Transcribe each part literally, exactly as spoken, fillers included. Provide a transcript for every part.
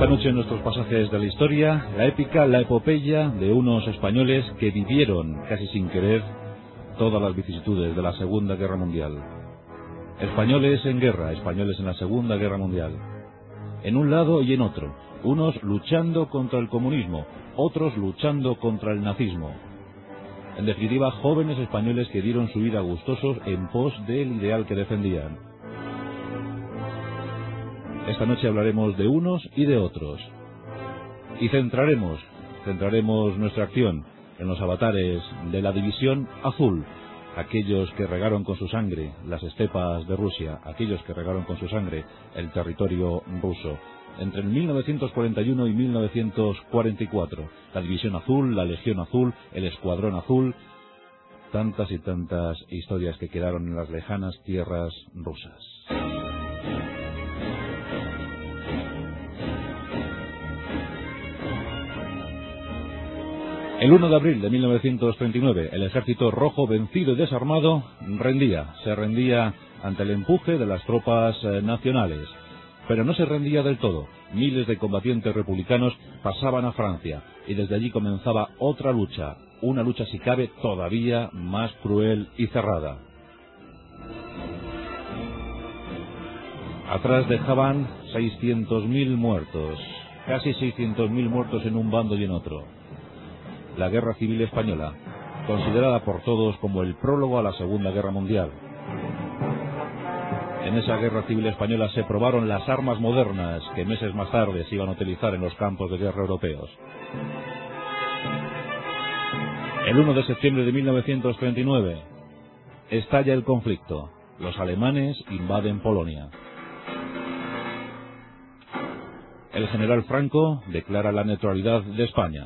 noche en nuestros pasajes de la historia, la épica, la epopeya de unos españoles que vivieron, casi sin querer, todas las vicisitudes de la Segunda Guerra Mundial. Españoles en guerra, españoles en la Segunda Guerra Mundial. En un lado y en otro, unos luchando contra el comunismo, otros luchando contra el nazismo. En definitiva, jóvenes españoles que dieron su vida gustosos en pos del ideal que defendían. Esta noche hablaremos de unos y de otros. Y centraremos, centraremos nuestra acción en los avatares de la División Azul, aquellos que regaron con su sangre las estepas de Rusia, aquellos que regaron con su sangre el territorio ruso. Entre el mil novecientos cuarenta y uno y mil novecientos cuarenta y cuatro, la División Azul, la Legión Azul, el Escuadrón Azul, tantas y tantas historias que quedaron en las lejanas tierras rusas. El uno de abril de mil novecientos treinta y nueve, el Ejército Rojo, vencido y desarmado, rendía, se rendía ante el empuje de las tropas eh, nacionales. Pero no se rendía del todo. Miles de combatientes republicanos pasaban a Francia y desde allí comenzaba otra lucha, una lucha si cabe todavía más cruel y cerrada. Atrás dejaban seiscientos mil muertos, casi seiscientos mil muertos en un bando y en otro. La Guerra Civil Española, considerada por todos como el prólogo a la Segunda Guerra Mundial. En esa Guerra Civil Española se probaron las armas modernas que meses más tarde se iban a utilizar en los campos de guerra europeos. El uno de septiembre de mil novecientos treinta y nueve, estalla el conflicto. Los alemanes invaden Polonia. El general Franco declara la neutralidad de España.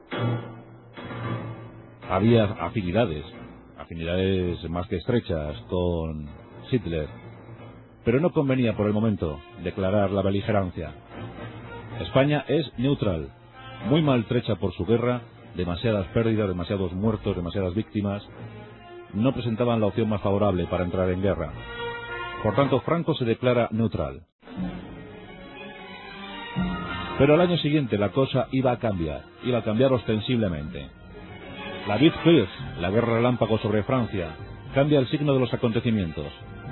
Había afinidades, afinidades más que estrechas con Hitler, pero no convenía por el momento declarar la beligerancia. España es neutral, muy maltrecha por su guerra, demasiadas pérdidas, demasiados muertos, demasiadas víctimas, no presentaban la opción más favorable para entrar en guerra. Por tanto, Franco se declara neutral. Pero al año siguiente la cosa iba a cambiar, iba a cambiar ostensiblemente. La Blitzkrieg, la guerra relámpago sobre Francia, cambia el signo de los acontecimientos.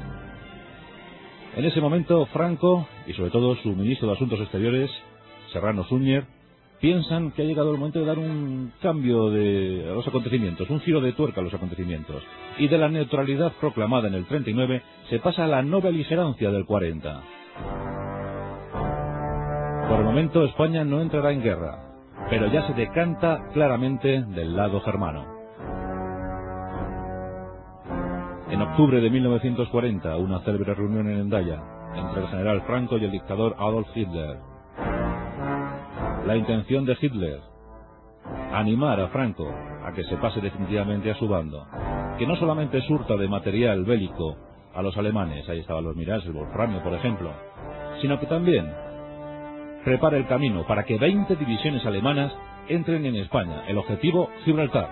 En ese momento, Franco, y sobre todo su ministro de Asuntos Exteriores, Serrano Suñer, piensan que ha llegado el momento de dar un cambio de, a los acontecimientos, un giro de tuerca a los acontecimientos. Y de la neutralidad proclamada en el treinta y nueve se pasa a la no beligerancia del cuarenta. Por el momento, España no entrará en guerra, pero ya se decanta claramente del lado germano. En octubre de mil novecientos cuarenta, una célebre reunión en Hendaya entre el general Franco y el dictador Adolf Hitler. La intención de Hitler, animar a Franco a que se pase definitivamente a su bando, que no solamente surta de material bélico a los alemanes, ahí estaban los Mirage, el wolframio, por ejemplo, sino que también prepara el camino para que veinte divisiones alemanas entren en España. El objetivo, Gibraltar.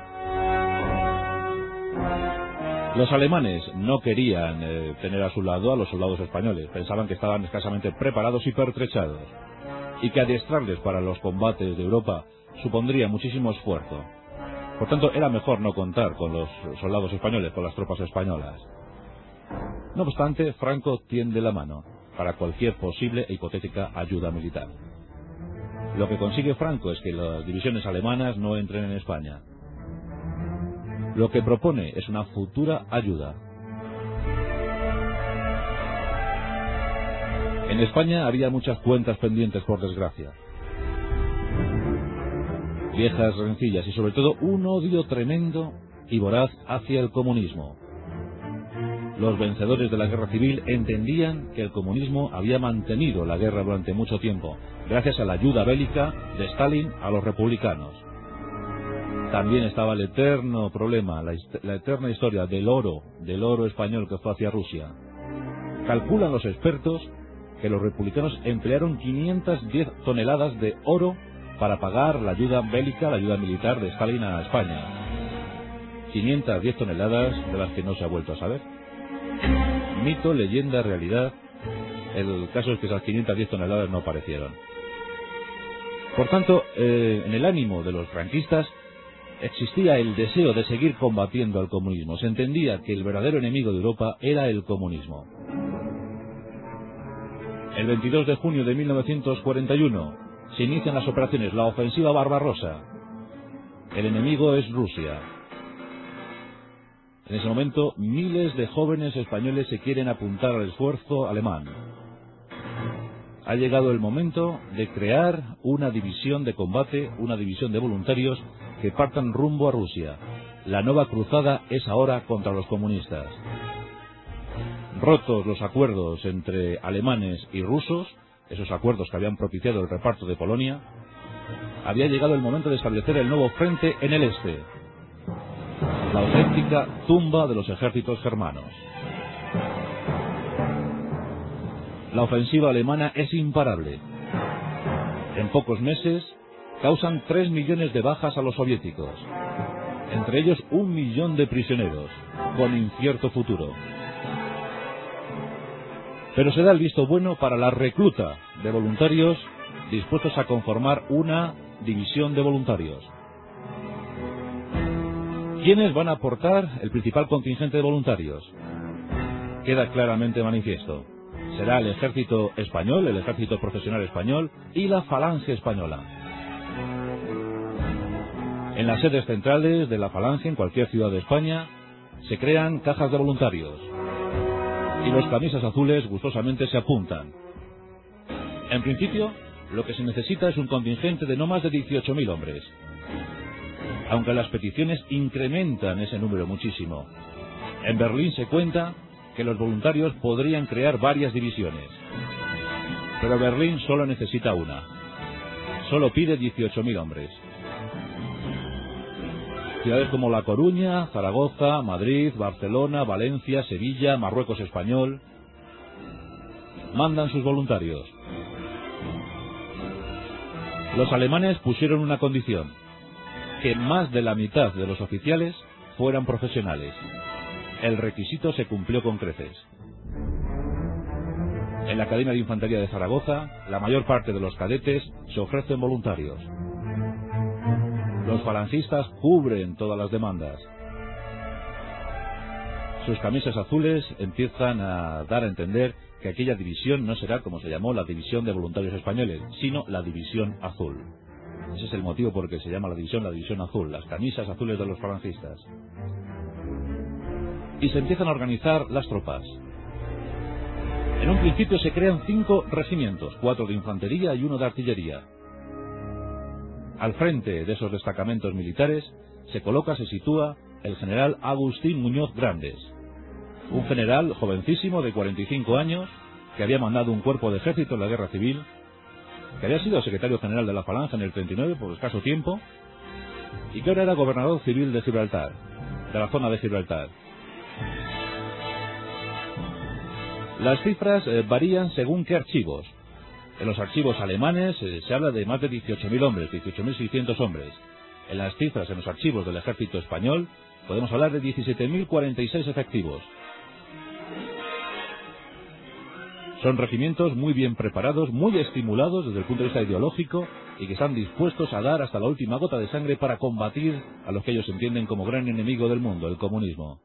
Los alemanes no querían eh, tener a su lado a los soldados españoles. Pensaban que estaban escasamente preparados y pertrechados, y que adiestrarles para los combates de Europa supondría muchísimo esfuerzo. Por tanto, era mejor no contar con los soldados españoles, con las tropas españolas. No obstante, Franco tiende la mano para cualquier posible e hipotética ayuda militar. Lo que consigue Franco es que las divisiones alemanas no entren en España. Lo que propone es una futura ayuda. En España había muchas cuentas pendientes, por desgracia. Viejas rencillas y sobre todo un odio tremendo y voraz hacia el comunismo. Los vencedores de la guerra civil entendían que el comunismo había mantenido la guerra durante mucho tiempo, gracias a la ayuda bélica de Stalin a los republicanos. También estaba el eterno problema, la, la eterna historia del oro, del oro español que fue hacia Rusia. Calculan los expertos que los republicanos emplearon quinientas diez toneladas de oro para pagar la ayuda bélica, la ayuda militar de Stalin a España. quinientas diez toneladas de las que no se ha vuelto a saber. Mito, leyenda, realidad. El caso es que esas quinientas diez toneladas no aparecieron. Por tanto, eh, en el ánimo de los franquistas existía el deseo de seguir combatiendo al comunismo. Se entendía que el verdadero enemigo de Europa era el comunismo. El veintidós de junio de mil novecientos cuarenta y uno se inician las operaciones, la ofensiva Barbarossa. El enemigo es Rusia. En ese momento, miles de jóvenes españoles se quieren apuntar al esfuerzo alemán. Ha llegado el momento de crear una división de combate, una división de voluntarios que partan rumbo a Rusia. La nueva cruzada es ahora contra los comunistas. Rotos los acuerdos entre alemanes y rusos, esos acuerdos que habían propiciado el reparto de Polonia, había llegado el momento de establecer el nuevo frente en el este, la auténtica tumba de los ejércitos germanos. La ofensiva alemana es imparable. En pocos meses causan tres millones de bajas a los soviéticos, entre ellos un millón de prisioneros, con incierto futuro. Pero se da el visto bueno para la recluta de voluntarios dispuestos a conformar una división de voluntarios. ¿Quiénes van a aportar el principal contingente de voluntarios? Queda claramente manifiesto. Será el ejército español, el ejército profesional español y la falange española. En las sedes centrales de la falange, en cualquier ciudad de España, se crean cajas de voluntarios y los camisas azules gustosamente se apuntan. En principio, lo que se necesita es un contingente de no más de dieciocho mil hombres, aunque las peticiones incrementan ese número muchísimo. En Berlín se cuenta que los voluntarios podrían crear varias divisiones, pero Berlín solo necesita una. Solo pide dieciocho mil hombres. Ciudades como La Coruña, Zaragoza, Madrid, Barcelona, Valencia, Sevilla, Marruecos español mandan sus voluntarios. Los alemanes pusieron una condición: que más de la mitad de los oficiales fueran profesionales. El requisito se cumplió con creces. En la Academia de Infantería de Zaragoza, la mayor parte de los cadetes se ofrecen voluntarios. Los falangistas cubren todas las demandas. Sus camisas azules empiezan a dar a entender que aquella división no será como se llamó la División de Voluntarios Españoles, sino la División Azul. Ese es el motivo por el que se llama la división la División Azul, las camisas azules de los falangistas. Y se empiezan a organizar las tropas. En un principio se crean cinco regimientos, cuatro de infantería y uno de artillería. Al frente de esos destacamentos militares se coloca, se sitúa el general Agustín Muñoz Grandes, un general jovencísimo de cuarenta y cinco años que había mandado un cuerpo de ejército en la guerra civil, que había sido secretario general de la Falange en el treinta y nueve por escaso tiempo y que ahora era gobernador civil de Gibraltar, de la zona de Gibraltar. Las cifras eh, varían según qué archivos. En los archivos alemanes eh, se habla de más de dieciocho mil hombres, dieciocho mil seiscientos hombres. En las cifras, en los archivos del ejército español, podemos hablar de diecisiete mil cuarenta y seis efectivos. Son regimientos muy bien preparados, muy estimulados desde el punto de vista ideológico y que están dispuestos a dar hasta la última gota de sangre para combatir a los que ellos entienden como gran enemigo del mundo, el comunismo.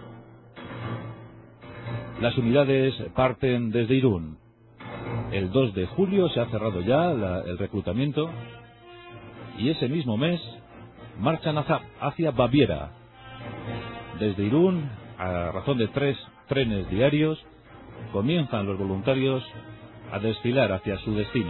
Las unidades parten desde Irún. El dos de julio se ha cerrado ya la, el reclutamiento y ese mismo mes marchan hacia, hacia Baviera. Desde Irún, a razón de tres trenes diarios, comienzan los voluntarios a desfilar hacia su destino.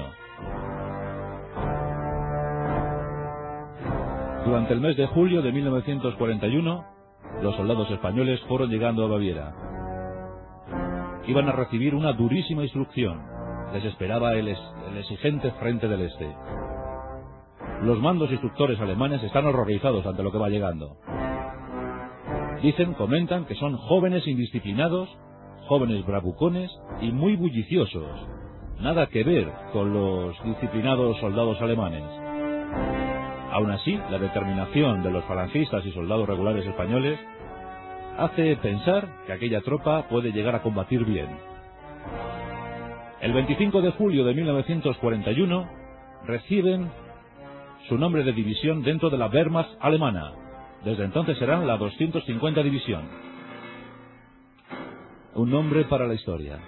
Durante el mes de julio de mil novecientos cuarenta y uno, los soldados españoles fueron llegando a Baviera. Iban a recibir una durísima instrucción. Les esperaba el, es, el exigente frente del Este. Los mandos instructores alemanes están horrorizados ante lo que va llegando. Dicen, comentan que son jóvenes indisciplinados, jóvenes bravucones y muy bulliciosos. Nada que ver con los disciplinados soldados alemanes. Aún así, la determinación de los falangistas y soldados regulares españoles hace pensar que aquella tropa puede llegar a combatir bien. El veinticinco de julio de mil novecientos cuarenta y uno reciben su nombre de división dentro de la Wehrmacht alemana. Desde entonces serán la doscientos cincuenta División. Un nombre para la historia.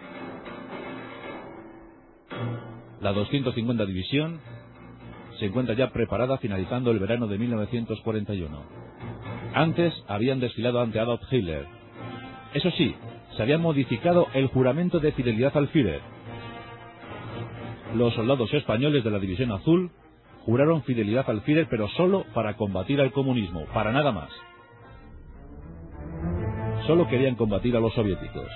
La doscientos cincuenta División se encuentra ya preparada finalizando el verano de mil novecientos cuarenta y uno. Antes habían desfilado ante Adolf Hitler. Eso sí, se había modificado el juramento de fidelidad al Führer. Los soldados españoles de la División Azul juraron fidelidad al Führer, pero solo para combatir al comunismo, para nada más. Solo querían combatir a los soviéticos.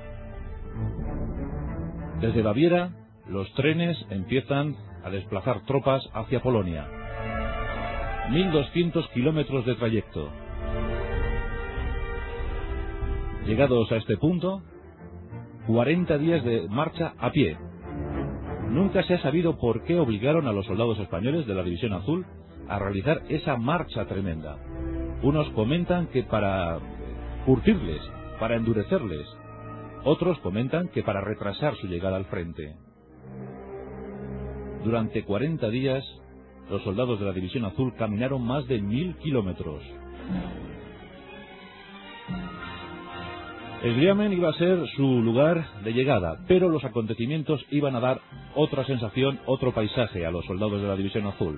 Desde Baviera, los trenes empiezan a desplazar tropas hacia Polonia. mil doscientos kilómetros de trayecto. Llegados a este punto, cuarenta días de marcha a pie. Nunca se ha sabido por qué obligaron a los soldados españoles de la División Azul a realizar esa marcha tremenda. Unos comentan que para curtirles, para endurecerles. Otros comentan que para retrasar su llegada al frente. Durante cuarenta días, los soldados de la División Azul caminaron más de mil kilómetros. Sliamen iba a ser su lugar de llegada, pero los acontecimientos iban a dar otra sensación, otro paisaje a los soldados de la División Azul.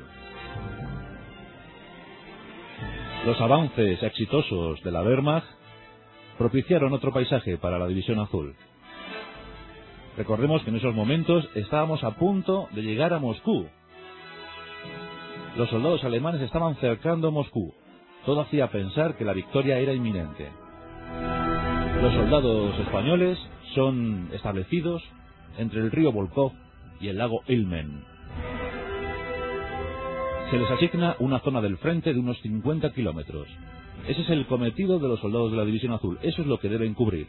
Los avances exitosos de la Wehrmacht propiciaron otro paisaje para la División Azul. Recordemos que en esos momentos estábamos a punto de llegar a Moscú. Los soldados alemanes estaban cercando Moscú. Todo hacía pensar que la victoria era inminente. Los soldados españoles son establecidos entre el río Volkhov y el lago Ilmen. Se les asigna una zona del frente de unos cincuenta kilómetros. Ese es el cometido de los soldados de la División Azul. Eso es lo que deben cubrir.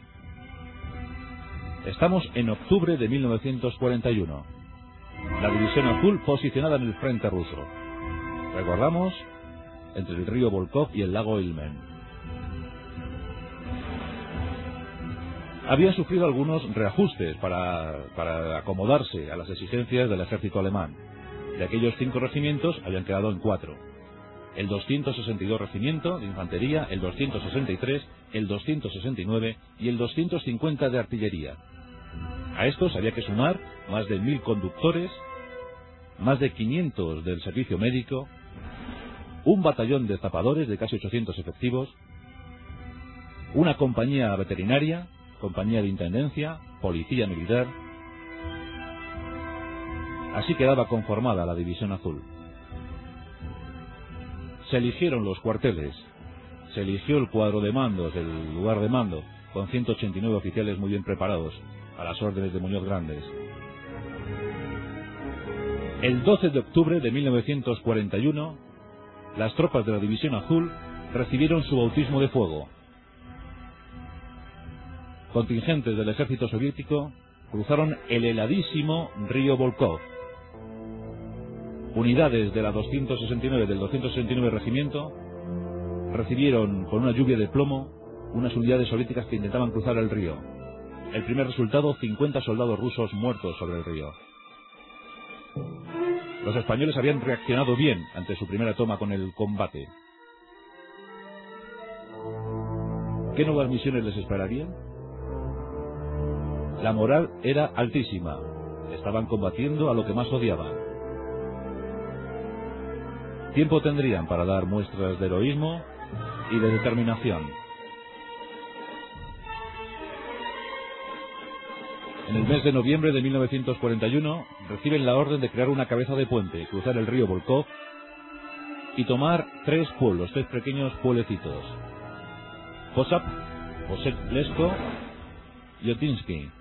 Estamos en octubre de mil novecientos cuarenta y uno. La División Azul posicionada en el frente ruso. Recordamos, entre el río Volkhov y el lago Ilmen. Había sufrido algunos reajustes para, para acomodarse a las exigencias del ejército alemán. De aquellos cinco regimientos habían quedado en cuatro. El doscientos sesenta y dos Regimiento de Infantería, el doscientos sesenta y tres, el doscientos sesenta y nueve y el doscientos cincuenta de Artillería. A estos había que sumar más de mil conductores, más de quinientos del servicio médico, un batallón de zapadores de casi ochocientos efectivos, una compañía veterinaria, compañía de intendencia, policía militar. Así quedaba conformada la División Azul. Se eligieron los cuarteles, se eligió el cuadro de mandos, el lugar de mando, con ciento ochenta y nueve oficiales muy bien preparados, a las órdenes de Muñoz Grandes. El doce de octubre de mil novecientos cuarenta y uno, las tropas de la División Azul recibieron su bautismo de fuego. Contingentes del ejército soviético cruzaron el heladísimo río Volkhov. Unidades de la doscientos sesenta y nueve del doscientos sesenta y nueve Regimiento recibieron con una lluvia de plomo unas unidades soviéticas que intentaban cruzar el río. El primer resultado, cincuenta soldados rusos muertos sobre el río. Los españoles habían reaccionado bien ante su primera toma con el combate. ¿Qué nuevas misiones les esperarían? La moral era altísima. Estaban combatiendo a lo que más odiaban. Tiempo tendrían para dar muestras de heroísmo y de determinación. En el mes de noviembre de mil novecientos cuarenta y uno reciben la orden de crear una cabeza de puente, cruzar el río Volkhov y tomar tres pueblos, tres pequeños pueblecitos: Posap, Posek-Lesko y Otinsky.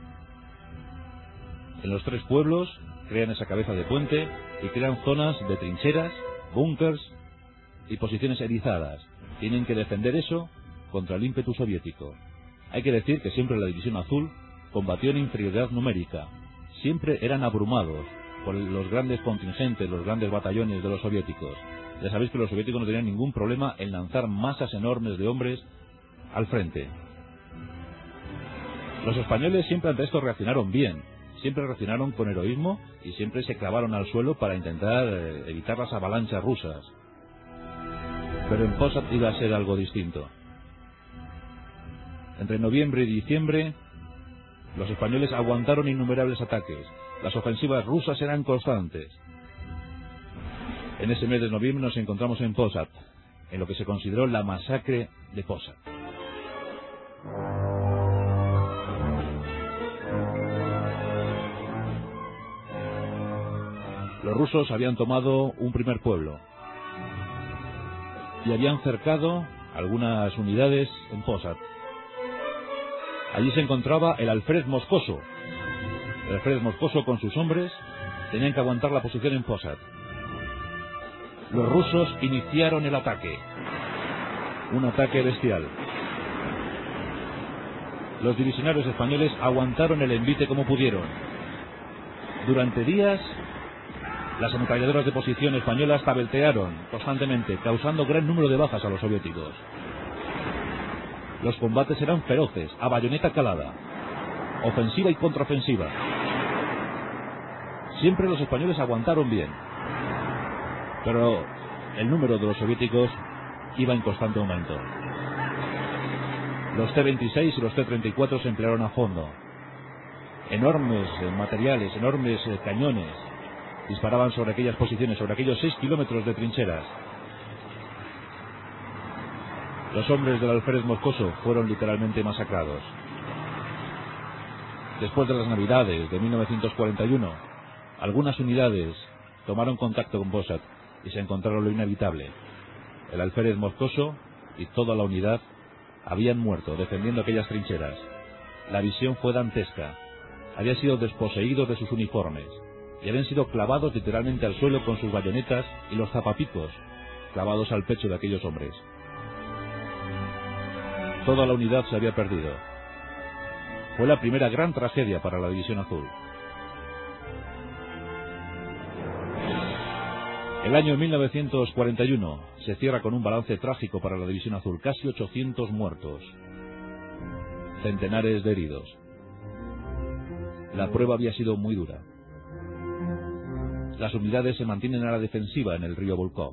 En los tres pueblos crean esa cabeza de puente y crean zonas de trincheras, búnkers y posiciones erizadas. Tienen que defender eso contra el ímpetu soviético. Hay que decir que siempre la División Azul combatió en inferioridad numérica. Siempre eran abrumados por los grandes contingentes, los grandes batallones de los soviéticos. Ya sabéis que los soviéticos no tenían ningún problema en lanzar masas enormes de hombres al frente. Los españoles siempre ante esto reaccionaron bien. siempre reaccionaron con heroísmo y siempre se clavaron al suelo para intentar eh, evitar las avalanchas rusas. Pero en Posad iba a ser algo distinto. Entre noviembre y diciembre, los españoles aguantaron innumerables ataques. Las ofensivas rusas eran constantes. En ese mes de noviembre nos encontramos en Posad, en lo que se consideró la masacre de Posad. Los rusos habían tomado un primer pueblo y habían cercado algunas unidades en Posad. Allí se encontraba el Alfred Moscoso. El Alfred Moscoso con sus hombres tenían que aguantar la posición en Posad. Los rusos iniciaron el ataque. Un ataque bestial. Los divisionarios españoles aguantaron el envite como pudieron. Durante días, las ametralladoras de posición españolas tabeltearon constantemente, causando gran número de bajas a los soviéticos. Los combates eran feroces, a bayoneta calada, ofensiva y contraofensiva. Siempre los españoles aguantaron bien, pero el número de los soviéticos iba en constante aumento. Los T veintiséis y los T treinta y cuatro se emplearon a fondo. Enormes eh, materiales, enormes eh, cañones disparaban sobre aquellas posiciones, sobre aquellos seis kilómetros de trincheras. Los hombres del Alférez Moscoso fueron literalmente masacrados. Después de las Navidades de mil novecientos cuarenta y uno, algunas unidades tomaron contacto con Posad y se encontraron lo inevitable. El Alférez Moscoso y toda la unidad habían muerto defendiendo aquellas trincheras. La visión fue dantesca. Habían sido desposeídos de sus uniformes y habían sido clavados literalmente al suelo con sus bayonetas y los zapapicos clavados al pecho de aquellos hombres. Toda la unidad se había perdido. Fue la primera gran tragedia para la División Azul. El año mil novecientos cuarenta y uno se cierra con un balance trágico para la División Azul. Casi ochocientos muertos. Centenares de heridos. La prueba había sido muy dura. Las unidades se mantienen a la defensiva en el río Volkhov.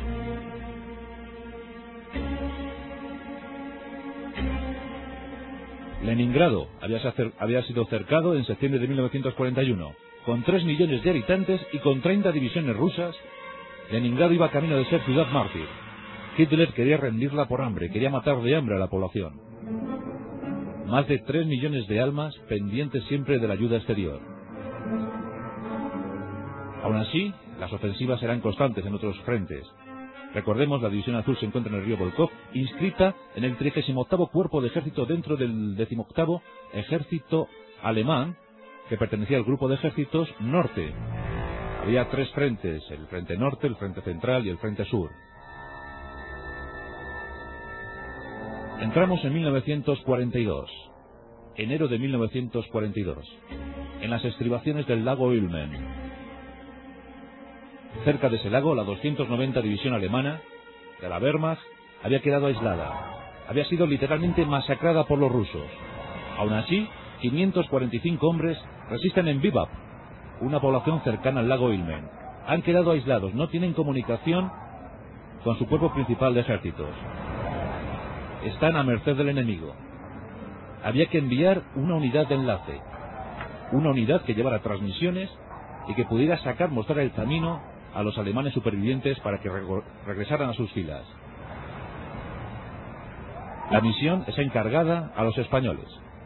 Leningrado había, había sido cercado en septiembre de mil novecientos cuarenta y uno. Con tres millones de habitantes y con treinta divisiones rusas, Leningrado iba camino de ser ciudad mártir. Hitler quería rendirla por hambre, quería matar de hambre a la población. Más de tres millones de almas pendientes siempre de la ayuda exterior. Aún así, las ofensivas eran constantes en otros frentes. Recordemos, la División Azul se encuentra en el río Volkhov, inscrita en el trigésimo octavo Cuerpo de Ejército dentro del decimoctavo Ejército Alemán, que pertenecía al Grupo de Ejércitos Norte. Había tres frentes, el Frente Norte, el Frente Central y el Frente Sur. Entramos en mil novecientos cuarenta y dos, enero de mil novecientos cuarenta y dos, en las estribaciones del lago Ilmen. Cerca de ese lago, la doscientos noventa División Alemana de la Wehrmacht había quedado aislada. Había sido literalmente masacrada por los rusos. Aún así, quinientos cuarenta y cinco hombres resisten en Vivap, una población cercana al lago Ilmen. Han quedado aislados, no tienen comunicación con su cuerpo principal de ejércitos. Están a merced del enemigo. Había que enviar una unidad de enlace, una unidad que llevara transmisiones y que pudiera sacar, mostrar el camino a los alemanes supervivientes para que regresaran a sus filas. La misión es encargada a los españoles.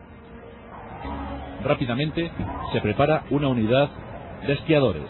Rápidamente se prepara una unidad de esquiadores.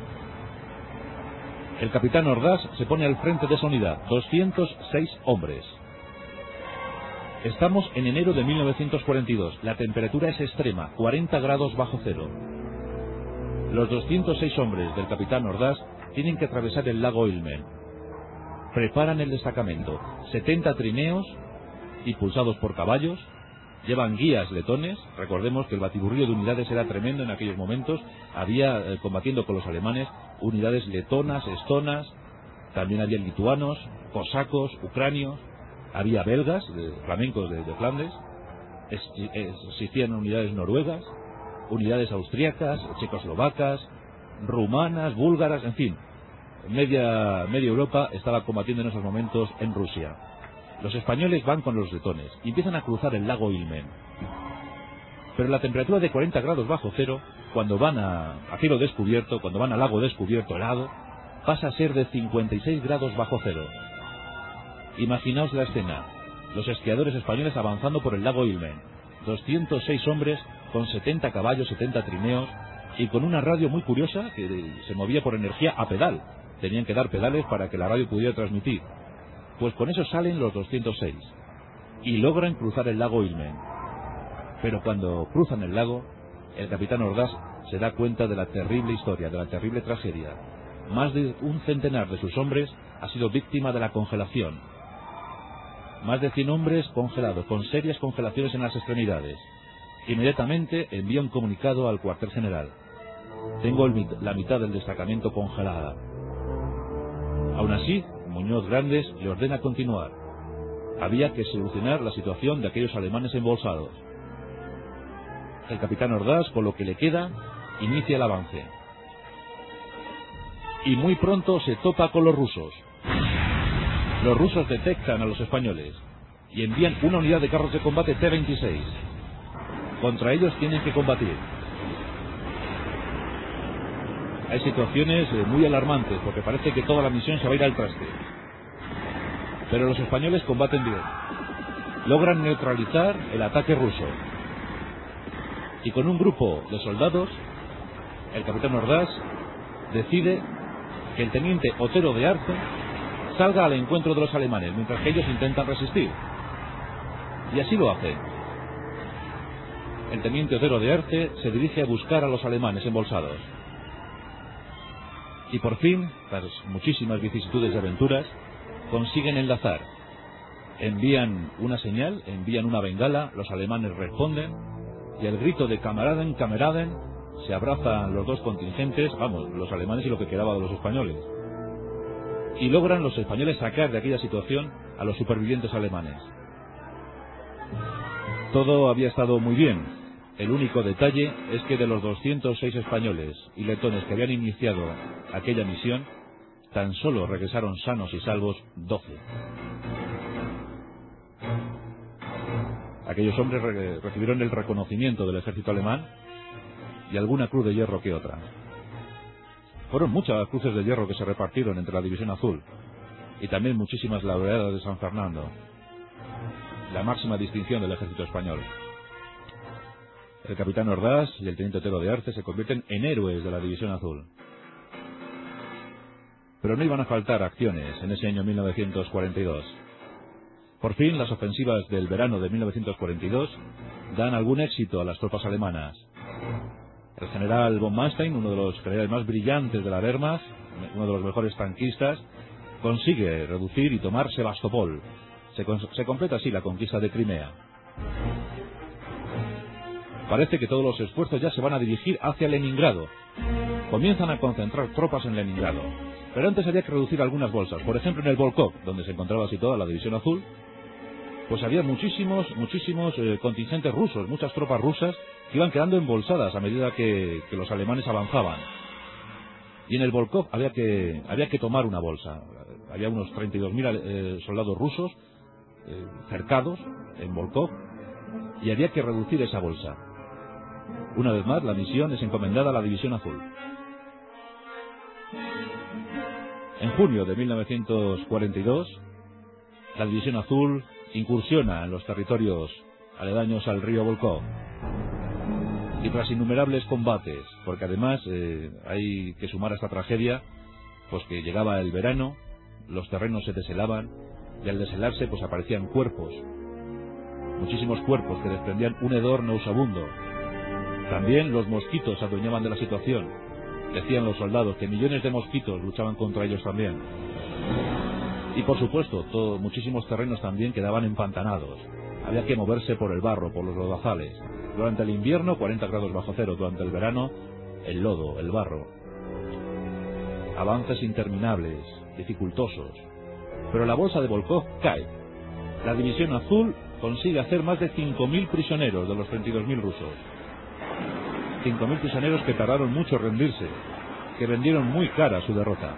El capitán Ordaz se pone al frente de esa unidad, doscientos seis hombres. Estamos en enero de mil novecientos cuarenta y dos, la temperatura es extrema, cuarenta grados bajo cero. Los doscientos seis hombres del capitán Ordaz tienen que atravesar el lago Ilmen. Preparan el destacamento, setenta trineos impulsados por caballos, llevan guías letones. Recordemos que el batiburrillo de unidades era tremendo en aquellos momentos. Había, eh, combatiendo con los alemanes, unidades letonas, estonas, también había lituanos, cosacos, ucranios, había belgas, de, flamencos de, de Flandes, es, existían unidades noruegas. unidades austríacas, checoslovacas, rumanas, búlgaras, en fin. Media, media Europa estaba combatiendo en esos momentos en Rusia. Los españoles van con los letones y empiezan a cruzar el lago Ilmen. Pero la temperatura de cuarenta grados bajo cero, cuando van a, a cielo descubierto, cuando van al lago descubierto helado, pasa a ser de cincuenta y seis grados bajo cero. Imaginaos la escena, los esquiadores españoles avanzando por el lago Ilmen, doscientos seis hombres con setenta caballos, setenta trineos, y con una radio muy curiosa que se movía por energía a pedal. Tenían que dar pedales para que la radio pudiera transmitir. Pues con eso salen los doscientos seis y logran cruzar el lago Ilmen. Pero cuando cruzan el lago, el capitán Ordaz se da cuenta de la terrible historia, de la terrible tragedia. Más de un centenar de sus hombres ha sido víctima de la congelación. Más de cien hombres congelados, con serias congelaciones en las extremidades. Inmediatamente envía un comunicado al cuartel general. Tengo el, la mitad del destacamento congelada. Aún así, Muñoz Grandes le ordena continuar. Había que solucionar la situación de aquellos alemanes embolsados. El capitán Ordaz, con lo que le queda, inicia el avance. Y muy pronto se topa con los rusos. Los rusos detectan a los españoles y envían una unidad de carros de combate T veintiséis. Contra ellos tienen que combatir. Hay situaciones muy alarmantes porque parece que toda la misión se va a ir al traste. Pero los españoles combaten bien. Logran neutralizar el ataque ruso. Y con un grupo de soldados, el capitán Ordaz decide que el teniente Otero de Arce salga al encuentro de los alemanes, mientras que ellos intentan resistir. Y así lo hacen. El teniente Otero de Arce se dirige a buscar a los alemanes embolsados. Y por fin, tras muchísimas vicisitudes y aventuras, consiguen enlazar. Envían una señal, envían una bengala, los alemanes responden, y al grito de Kameraden, Kameraden, se abrazan los dos contingentes, vamos, los alemanes y lo que quedaba de los españoles. Y logran los españoles sacar de aquella situación a los supervivientes alemanes. Todo había estado muy bien. El único detalle es que de los doscientos seis españoles y letones que habían iniciado aquella misión, tan solo regresaron sanos y salvos doce. Aquellos hombres re recibieron el reconocimiento del ejército alemán y alguna cruz de hierro que otra. Fueron muchas cruces de hierro que se repartieron entre la División Azul y también muchísimas laureadas de San Fernando, la máxima distinción del ejército español. El capitán Ordaz y el teniente Otero de Arce se convierten en héroes de la División Azul. Pero no iban a faltar acciones en ese año mil novecientos cuarenta y dos. Por fin, las ofensivas del verano de mil novecientos cuarenta y dos dan algún éxito a las tropas alemanas. El general von Manstein, uno de los generales más brillantes de la Wehrmacht, uno de los mejores tanquistas, consigue reducir y tomar Sebastopol. Se, se completa así la conquista de Crimea. Parece que todos los esfuerzos ya se van a dirigir hacia Leningrado. Comienzan a concentrar tropas en Leningrado. Pero antes había que reducir algunas bolsas. Por ejemplo, en el Volkhov, donde se encontraba situada la División Azul, pues había muchísimos, muchísimos eh, contingentes rusos, muchas tropas rusas que iban quedando embolsadas a medida que, que los alemanes avanzaban. Y en el Volkhov había que, había que tomar una bolsa. Había unos treinta y dos mil eh, soldados rusos eh, cercados en Volkhov y había que reducir esa bolsa. Una vez más, la misión es encomendada a la División Azul. En junio de mil novecientos cuarenta y dos, la División Azul incursiona en los territorios aledaños al río Volkhov. Y tras innumerables combates, porque además eh, hay que sumar a esta tragedia, pues que llegaba el verano, los terrenos se deshelaban, y al deshelarse pues aparecían cuerpos, muchísimos cuerpos que desprendían un hedor nauseabundo. También los mosquitos se adueñaban de la situación. Decían los soldados que millones de mosquitos luchaban contra ellos también. Y por supuesto, todo, muchísimos terrenos también quedaban empantanados. Había que moverse por el barro, por los lodazales. Durante el invierno, cuarenta grados bajo cero. Durante el verano, el lodo, el barro. Avances interminables, dificultosos. Pero la bolsa de Volkhov cae. La División Azul consigue hacer más de cinco mil prisioneros de los treinta y dos mil rusos. cinco mil prisioneros que tardaron mucho en rendirse, que vendieron muy cara su derrota.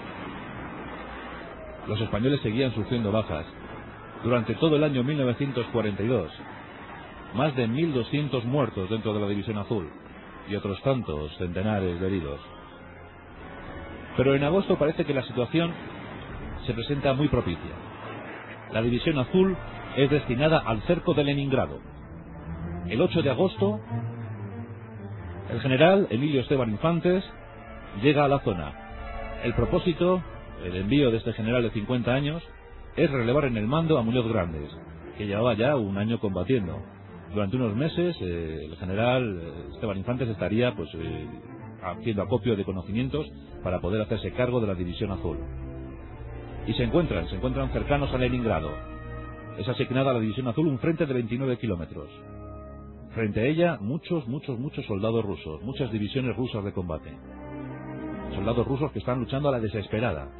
Los españoles seguían sufriendo bajas. Durante todo el año mil novecientos cuarenta y dos, más de mil doscientos muertos dentro de la División Azul y otros tantos centenares de heridos. Pero en agosto parece que la situación se presenta muy propicia. La División Azul es destinada al cerco de Leningrado. El ocho de agosto, el general Emilio Esteban Infantes llega a la zona. El propósito, el envío de este general de cincuenta años, es relevar en el mando a Muñoz Grandes, que llevaba ya un año combatiendo. Durante unos meses eh, el general Esteban Infantes estaría pues eh, haciendo acopio de conocimientos para poder hacerse cargo de la División Azul. Y se encuentran, se encuentran cercanos a Leningrado. Es asignada a la División Azul un frente de veintinueve kilómetros. Frente a ella, muchos, muchos, muchos soldados rusos, muchas divisiones rusas de combate. Soldados rusos que están luchando a la desesperada.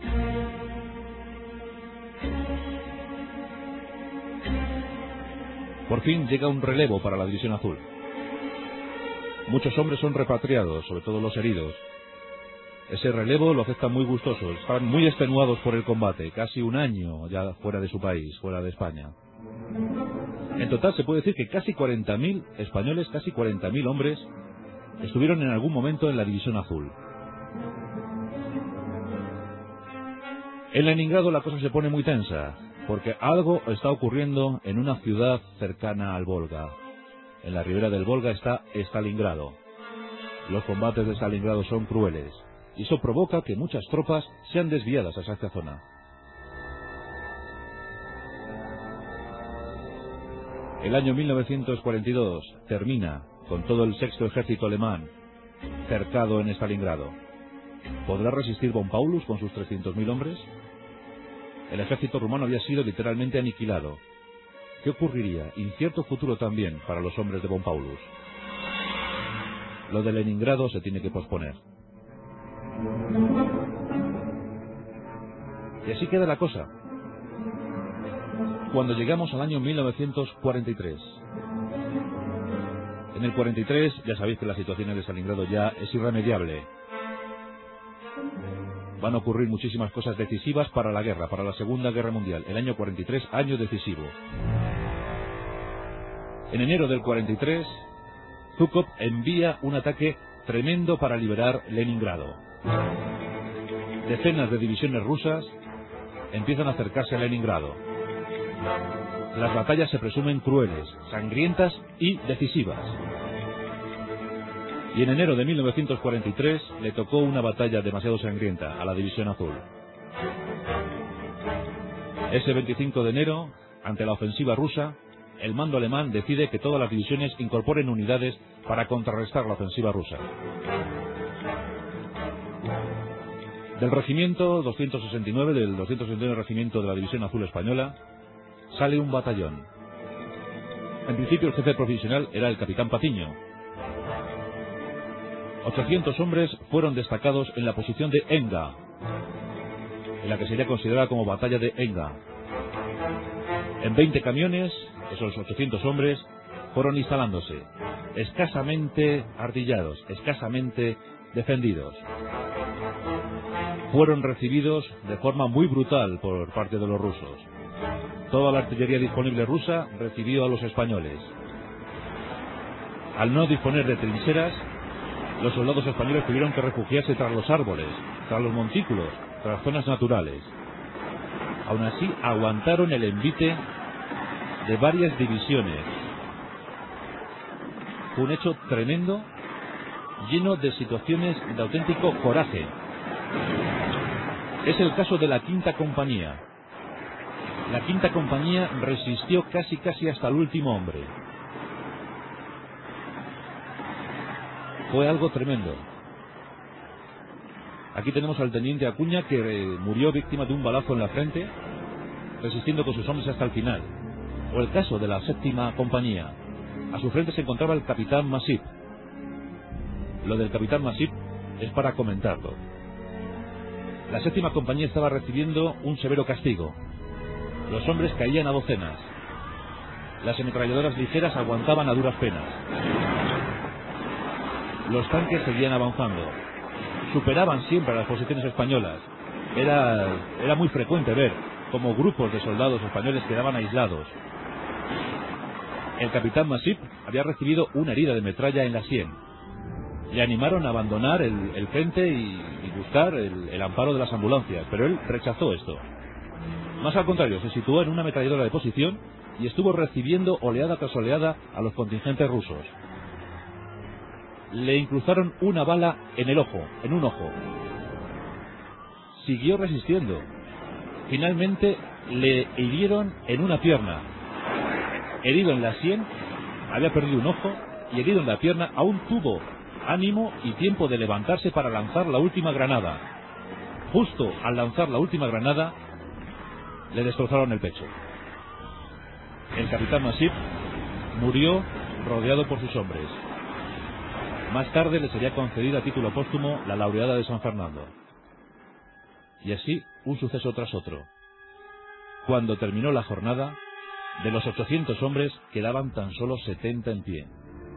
Por fin llega un relevo para la División Azul. Muchos hombres son repatriados, sobre todo los heridos. Ese relevo lo aceptan muy gustosos, están muy extenuados por el combate, casi un año ya fuera de su país, fuera de España. En total se puede decir que casi cuarenta mil españoles, casi cuarenta mil hombres, estuvieron en algún momento en la División Azul. En Leningrado la cosa se pone muy tensa, porque algo está ocurriendo en una ciudad cercana al Volga. En la ribera del Volga está Stalingrado. Los combates de Stalingrado son crueles, y eso provoca que muchas tropas sean desviadas hacia esta zona. El año mil novecientos cuarenta y dos termina con todo el sexto ejército alemán cercado en Stalingrado. ¿Podrá resistir von Paulus con sus trescientos mil hombres? El ejército rumano había sido literalmente aniquilado. ¿Qué ocurriría? Incierto futuro también para los hombres de von Paulus. Lo de Leningrado se tiene que posponer. Y así queda la cosa. Cuando llegamos al año mil novecientos cuarenta y tres. En el cuarenta y tres ya sabéis que la situación de Stalingrado ya es irremediable. Van a ocurrir muchísimas cosas decisivas para la guerra, para la Segunda Guerra Mundial. El año cuarenta y tres, año decisivo. En enero del cuarenta y tres, Zhúkov envía un ataque tremendo para liberar Leningrado. Decenas de divisiones rusas empiezan a acercarse a Leningrado. Las batallas se presumen crueles, sangrientas y decisivas. Y en enero de mil novecientos cuarenta y tres le tocó una batalla demasiado sangrienta a la División Azul. Ese veinticinco de enero, ante la ofensiva rusa, el mando alemán decide que todas las divisiones incorporen unidades para contrarrestar la ofensiva rusa. Del regimiento doscientos sesenta y nueve, del doscientos sesenta y nueve Regimiento de la División Azul Española, sale un batallón. En principio el jefe profesional era el capitán Patiño. ochocientos hombres fueron destacados en la posición de Enga, en la que sería considerada como batalla de Enga. En veinte camiones, esos ochocientos hombres fueron instalándose, escasamente artillados, escasamente defendidos. Fueron recibidos de forma muy brutal por parte de los rusos. Toda la artillería disponible rusa recibió a los españoles. Al no disponer de trincheras, los soldados españoles tuvieron que refugiarse tras los árboles, tras los montículos, tras zonas naturales. Aún así, aguantaron el envite de varias divisiones. Fue un hecho tremendo, lleno de situaciones de auténtico coraje. Es el caso de la Quinta Compañía. La Quinta Compañía resistió casi casi hasta el último hombre. Fue algo tremendo. Aquí tenemos al teniente Acuña, que eh, murió víctima de un balazo en la frente, resistiendo con sus hombres hasta el final. O el caso de la Séptima Compañía. A su frente se encontraba el capitán Masip. Lo del capitán Masip es para comentarlo. La Séptima Compañía estaba recibiendo un severo castigo. Los hombres caían a docenas. Las ametralladoras ligeras aguantaban a duras penas. Los tanques seguían avanzando. Superaban siempre a las posiciones españolas. Era, era muy frecuente ver cómo grupos de soldados españoles quedaban aislados. El capitán Massip había recibido una herida de metralla en la sien. Le animaron a abandonar el, el frente y, y buscar el, el amparo de las ambulancias, pero él rechazó esto. Más al contrario, se situó en una ametralladora de posición y estuvo recibiendo oleada tras oleada a los contingentes rusos. Le incrustaron una bala en el ojo, en un ojo. Siguió resistiendo. Finalmente le hirieron en una pierna. Herido en la sien, había perdido un ojo, y herido en la pierna aún tuvo ánimo y tiempo de levantarse para lanzar la última granada. Justo al lanzar la última granada, le destrozaron el pecho. El capitán Massip murió rodeado por sus hombres. Más tarde le sería concedida a título póstumo la laureada de San Fernando. Y así, un suceso tras otro. Cuando terminó la jornada, de los ochocientos hombres quedaban tan solo setenta en pie.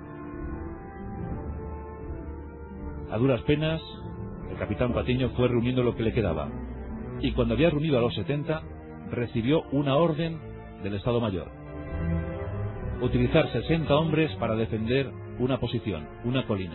A duras penas, el capitán Patiño fue reuniendo lo que le quedaba. Y cuando había reunido a los setenta, recibió una orden del Estado Mayor. Utilizar sesenta hombres para defender una posición, una colina.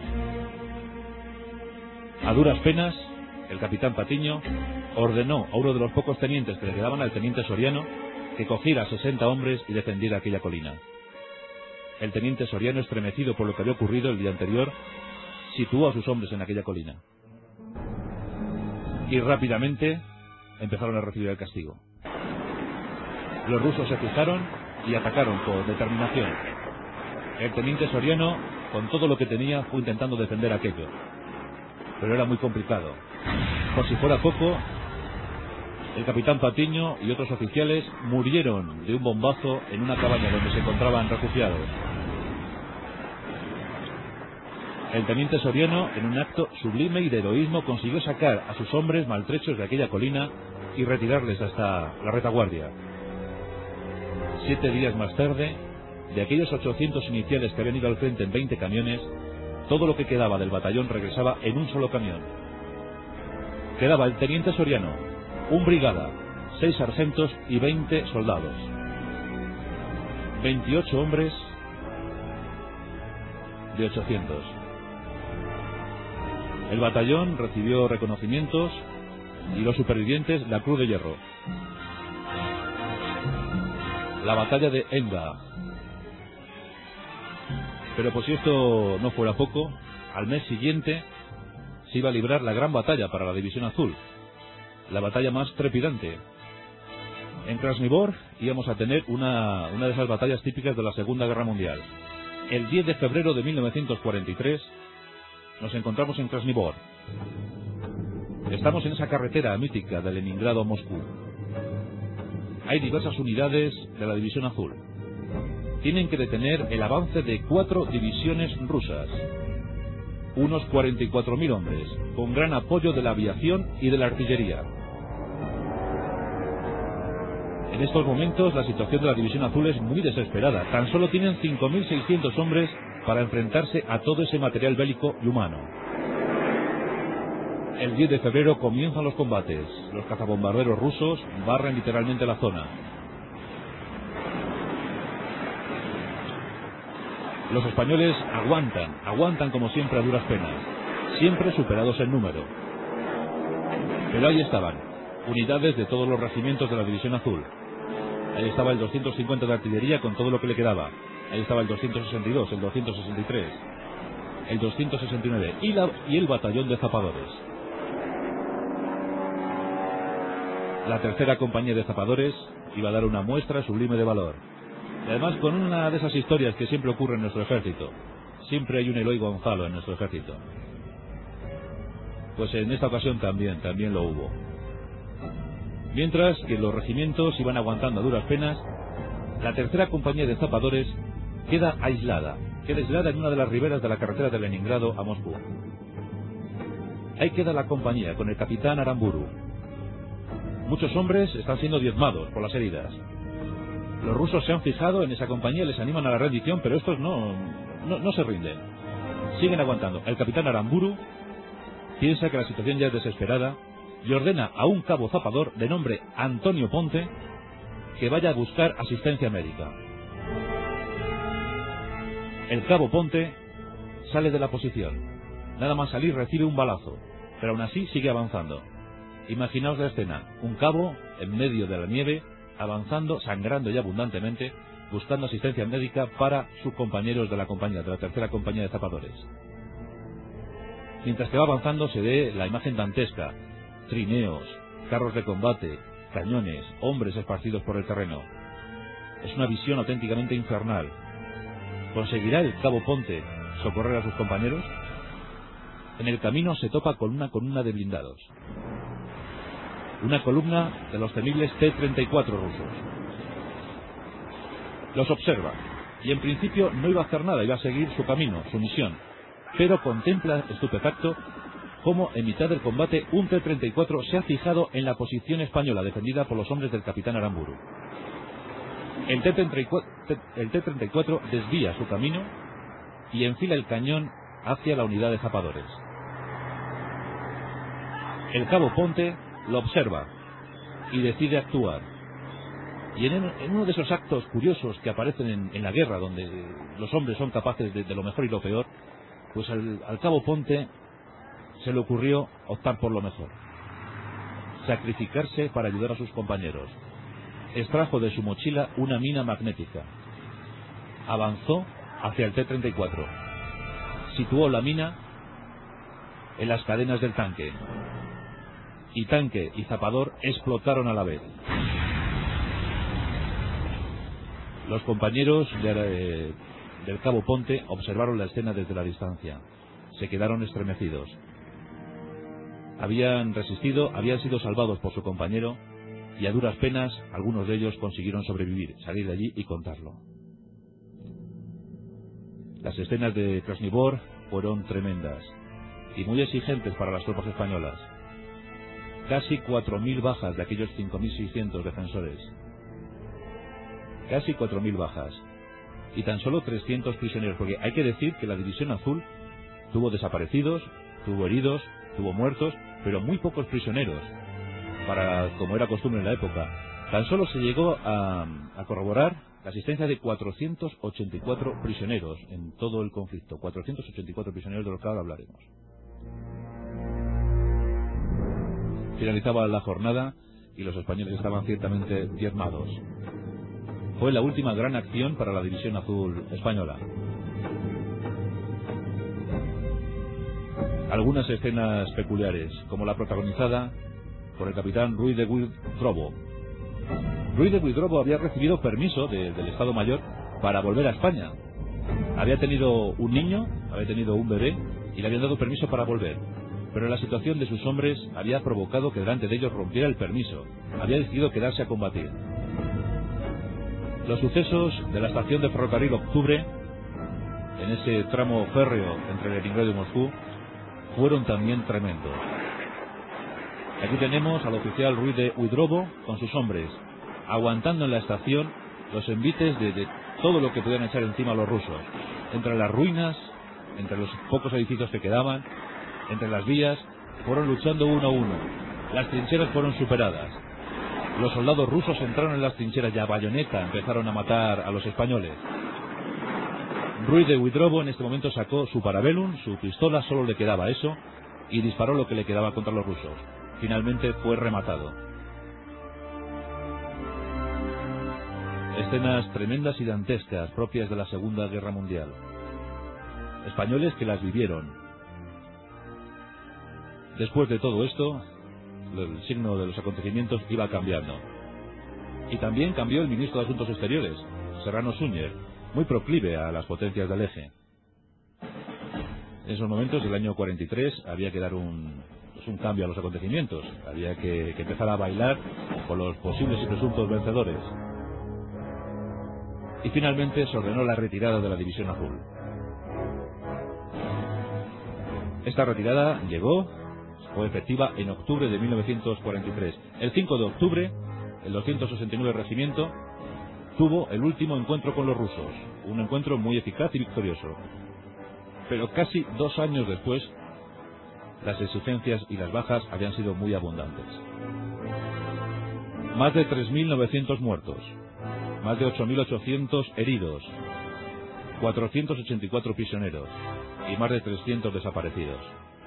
A duras penas, el capitán Patiño ordenó a uno de los pocos tenientes que le quedaban, al teniente Soriano, que cogiera a sesenta hombres y defendiera aquella colina. El teniente Soriano, estremecido por lo que había ocurrido el día anterior, situó a sus hombres en aquella colina. Y rápidamente empezaron a recibir el castigo. Los rusos se fijaron y atacaron con determinación. El teniente Soriano, con todo lo que tenía, fue intentando defender aquello. Pero era muy complicado. Por si fuera poco, el capitán Patiño y otros oficiales murieron de un bombazo en una cabaña donde se encontraban refugiados. El teniente Soriano, en un acto sublime y de heroísmo, consiguió sacar a sus hombres maltrechos de aquella colina y retirarles hasta la retaguardia. Siete días más tarde, de aquellos ochocientos iniciales que habían ido al frente en veinte camiones, todo lo que quedaba del batallón regresaba en un solo camión. Quedaba el teniente Soriano, un brigada, seis sargentos y veinte soldados. veintiocho hombres de ochocientos. El batallón recibió reconocimientos y los supervivientes la Cruz de Hierro. La batalla de Enga. Pero por si esto no fuera poco, al mes siguiente se iba a librar la gran batalla para la División Azul, la batalla más trepidante. En Krasnivor íbamos a tener una, una de esas batallas típicas de la Segunda Guerra Mundial. El diez de febrero de mil novecientos cuarenta y tres nos encontramos en Krasnivor. Estamos en esa carretera mítica de Leningrado a Moscú. Hay diversas unidades de la División Azul. Tienen que detener el avance de cuatro divisiones rusas. Unos cuarenta y cuatro mil hombres, con gran apoyo de la aviación y de la artillería. En estos momentos la situación de la División Azul es muy desesperada. Tan solo tienen cinco mil seiscientos hombres para enfrentarse a todo ese material bélico y humano. El diez de febrero comienzan los combates. Los cazabombarderos rusos barren literalmente la zona. Los españoles aguantan, aguantan como siempre a duras penas, siempre superados en número. Pero ahí estaban, unidades de todos los regimientos de la División Azul. Ahí estaba el doscientos cincuenta de artillería con todo lo que le quedaba. Ahí estaba el doscientos sesenta y dos, el doscientos sesenta y tres, el doscientos sesenta y nueve y, la, y el batallón de zapadores. La tercera compañía de zapadores iba a dar una muestra sublime de valor. Y además con una de esas historias que siempre ocurre en nuestro ejército. Siempre hay un Eloy Gonzalo en nuestro ejército. Pues en esta ocasión también, también lo hubo. Mientras que los regimientos iban aguantando a duras penas, la tercera compañía de zapadores queda aislada. Queda aislada en una de las riberas de la carretera de Leningrado a Moscú. Ahí queda la compañía con el capitán Aramburu. Muchos hombres están siendo diezmados por las heridas. Los rusos se han fijado en esa compañía, les animan a la rendición, pero estos no, no, no se rinden. Siguen aguantando. El capitán Aramburu piensa que la situación ya es desesperada y ordena a un cabo zapador de nombre Antonio Ponte que vaya a buscar asistencia médica. El cabo Ponte sale de la posición. Nada más salir recibe un balazo, pero aún así sigue avanzando. Imaginaos la escena, un cabo en medio de la nieve, avanzando, sangrando y abundantemente, buscando asistencia médica para sus compañeros de la compañía, de la tercera compañía de zapadores. Mientras que va avanzando se ve la imagen dantesca, trineos, carros de combate, cañones, hombres esparcidos por el terreno. Es una visión auténticamente infernal. ¿Conseguirá el cabo Ponte socorrer a sus compañeros? En el camino se topa con una columna de blindados. Una columna de los temibles T treinta y cuatro rusos. Los observa, y en principio no iba a hacer nada, iba a seguir su camino, su misión, pero contempla estupefacto cómo en mitad del combate un T treinta y cuatro se ha fijado en la posición española defendida por los hombres del capitán Aramburu. El T treinta y cuatro, el T treinta y cuatro desvía su camino y enfila el cañón hacia la unidad de zapadores. El cabo Ponte lo observa y decide actuar. Y en, en uno de esos actos curiosos que aparecen en, en la guerra, donde los hombres son capaces de, de lo mejor y lo peor, pues al, al cabo Ponte se le ocurrió optar por lo mejor. Sacrificarse para ayudar a sus compañeros. Extrajo de su mochila una mina magnética. Avanzó hacia el T treinta y cuatro. Situó la mina en las cadenas del tanque. Y tanque y zapador explotaron a la vez. Los compañeros de, eh, del cabo Ponte observaron la escena desde la distancia. Se quedaron estremecidos. Habían resistido, habían sido salvados por su compañero y a duras penas algunos de ellos consiguieron sobrevivir, salir de allí y contarlo. Las escenas de Krasnivor fueron tremendas y muy exigentes para las tropas españolas. Casi cuatro mil bajas de aquellos cinco mil seiscientos defensores. Casi cuatro mil bajas. Y tan solo trescientos prisioneros, porque hay que decir que la División Azul tuvo desaparecidos, tuvo heridos, tuvo muertos, pero muy pocos prisioneros, para como era costumbre en la época. Tan solo se llegó a, a corroborar la asistencia de cuatrocientos ochenta y cuatro prisioneros en todo el conflicto. cuatrocientos ochenta y cuatro prisioneros de los que ahora hablaremos. Finalizaba la jornada y los españoles estaban ciertamente diezmados. Fue la última gran acción para la División Azul española. Algunas escenas peculiares, como la protagonizada por el capitán Ruiz de Huidrobo. Ruiz de Huidrobo había recibido permiso de, del Estado Mayor para volver a España. Había tenido un niño, había tenido un bebé y le habían dado permiso para volver. Pero la situación de sus hombres había provocado que delante de ellos rompiera el permiso. Había decidido quedarse a combatir. Los sucesos de la estación de ferrocarril Octubre, en ese tramo férreo entre Leningrado y Moscú, fueron también tremendos. Aquí tenemos al oficial Ruiz de Huidrobo con sus hombres, aguantando en la estación los envites de, de todo lo que podían echar encima a los rusos. Entre las ruinas, entre los pocos edificios que quedaban, entre las vías, fueron luchando uno a uno. Las trincheras fueron superadas. Los soldados rusos entraron en las trincheras y a bayoneta empezaron a matar a los españoles. Ruiz de Huidrobo en este momento sacó su parabellum, su pistola, solo le quedaba eso, y disparó lo que le quedaba contra los rusos. Finalmente fue rematado. Escenas tremendas y dantescas propias de la Segunda Guerra Mundial. Españoles que las vivieron. Después de todo esto, el signo de los acontecimientos iba cambiando. Y también cambió el ministro de Asuntos Exteriores, Serrano Súñer, muy proclive a las potencias del eje. En esos momentos, del año cuarenta y tres, había que dar un, pues un cambio a los acontecimientos. Había que, que empezar a bailar con los posibles y presuntos vencedores. Y finalmente se ordenó la retirada de la División Azul. Esta retirada llegó, fue efectiva en octubre de mil novecientos cuarenta y tres. El cinco de octubre, el doscientos sesenta y nueve Regimiento tuvo el último encuentro con los rusos, un encuentro muy eficaz y victorioso. pero casi dos años después las exigencias y las bajas habían sido muy abundantes. Más de tres mil novecientos muertos, más de ocho mil ochocientos heridos, cuatrocientos ochenta y cuatro prisioneros y más de trescientos desaparecidos.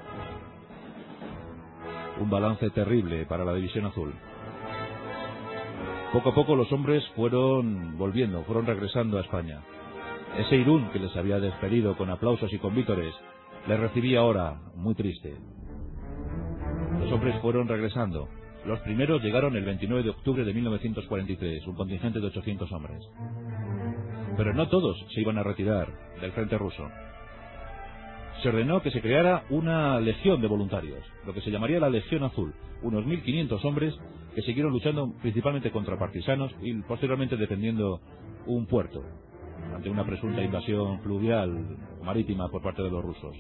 Un balance terrible para la División Azul. Poco a poco los hombres fueron volviendo, fueron regresando a España. Ese Irún que les había despedido con aplausos y con vítores, les recibía ahora muy triste. Los hombres fueron regresando. Los primeros llegaron el veintinueve de octubre de mil novecientos cuarenta y tres, un contingente de ochocientos hombres. Pero no todos se iban a retirar del frente ruso. Se ordenó que se creara una legión de voluntarios, lo que se llamaría la Legión Azul, unos mil quinientos hombres que siguieron luchando principalmente contra partisanos y posteriormente defendiendo un puerto ante una presunta invasión fluvial marítima por parte de los rusos.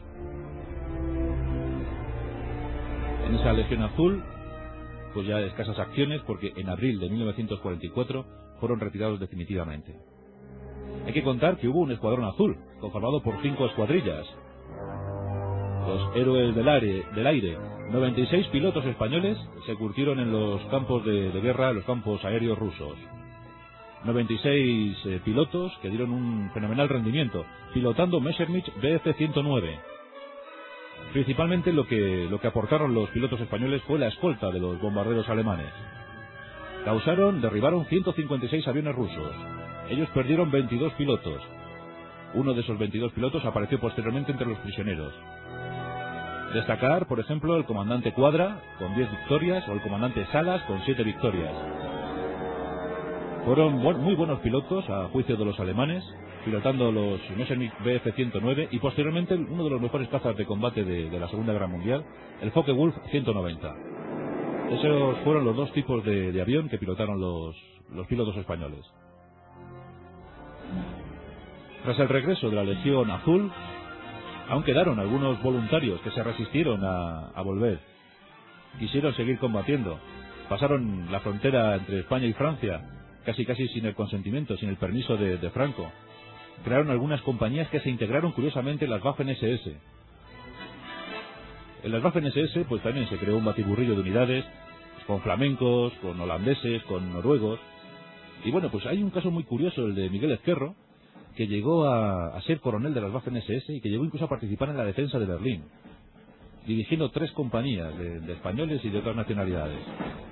En esa Legión Azul, pues ya escasas acciones, porque en abril de mil novecientos cuarenta y cuatro fueron retirados definitivamente. Hay que contar que hubo un escuadrón azul, conformado por cinco escuadrillas. Los héroes del aire, del aire, noventa y seis pilotos españoles se curtieron en los campos de, de guerra, en los campos aéreos rusos. noventa y seis eh, pilotos que dieron un fenomenal rendimiento, pilotando Messerschmitt B F ciento nueve. Principalmente lo que, lo que aportaron los pilotos españoles fue la escolta de los bombarderos alemanes. Causaron, derribaron ciento cincuenta y seis aviones rusos. Ellos perdieron veintidós pilotos. Uno de esos veintidós pilotos apareció posteriormente entre los prisioneros. Destacar, por ejemplo, el comandante Cuadra, con diez victorias, o el comandante Salas, con siete victorias. Fueron muy buenos pilotos, a juicio de los alemanes, pilotando los Messerschmitt B F ciento nueve y posteriormente uno de los mejores cazas de combate de, de la Segunda Guerra Mundial, el Focke-Wulf ciento noventa. Esos fueron los dos tipos de, de avión que pilotaron los, los pilotos españoles. Tras el regreso de la Legión Azul, aún quedaron algunos voluntarios que se resistieron a, a volver. Quisieron seguir combatiendo. Pasaron la frontera entre España y Francia, casi casi sin el consentimiento, sin el permiso de, de Franco. Crearon algunas compañías que se integraron curiosamente en las Waffen S S. En las Waffen S S pues también se creó un batiburrillo de unidades, con flamencos, con holandeses, con noruegos. Y bueno, pues hay un caso muy curioso, el de Miguel Ezquerro, que llegó a, a ser coronel de las Waffen S S y que llegó incluso a participar en la defensa de Berlín, dirigiendo tres compañías de, de españoles y de otras nacionalidades.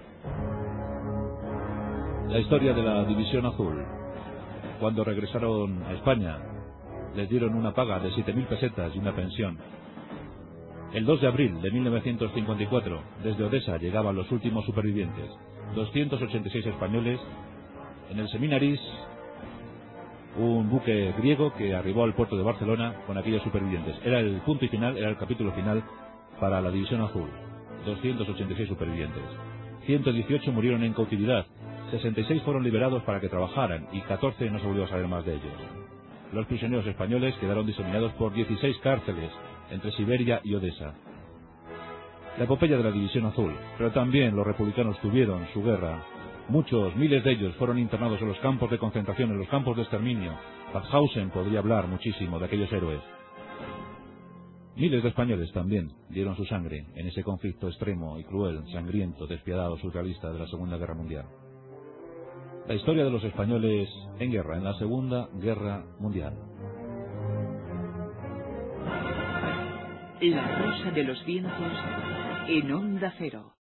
La historia de la División Azul. Cuando regresaron a España, les dieron una paga de siete mil pesetas y una pensión. El dos de abril de mil novecientos cincuenta y cuatro, desde Odessa llegaban los últimos supervivientes, doscientos ochenta y seis españoles, en el Seminaris, un buque griego que arribó al puerto de Barcelona con aquellos supervivientes. Era el punto y final, era el capítulo final para la División Azul. doscientos ochenta y seis supervivientes. ciento dieciocho murieron en cautividad, sesenta y seis fueron liberados para que trabajaran y catorce no se volvió a saber más de ellos. Los prisioneros españoles quedaron diseminados por dieciséis cárceles entre Siberia y Odessa. La epopeya de la División Azul, pero también los republicanos tuvieron su guerra. Muchos, miles de ellos fueron internados en los campos de concentración, en los campos de exterminio. Mauthausen podría hablar muchísimo de aquellos héroes. Miles de españoles también dieron su sangre en ese conflicto extremo y cruel, sangriento, despiadado, surrealista de la Segunda Guerra Mundial. La historia de los españoles en guerra, en la Segunda Guerra Mundial. La rosa de los vientos en Onda Cero.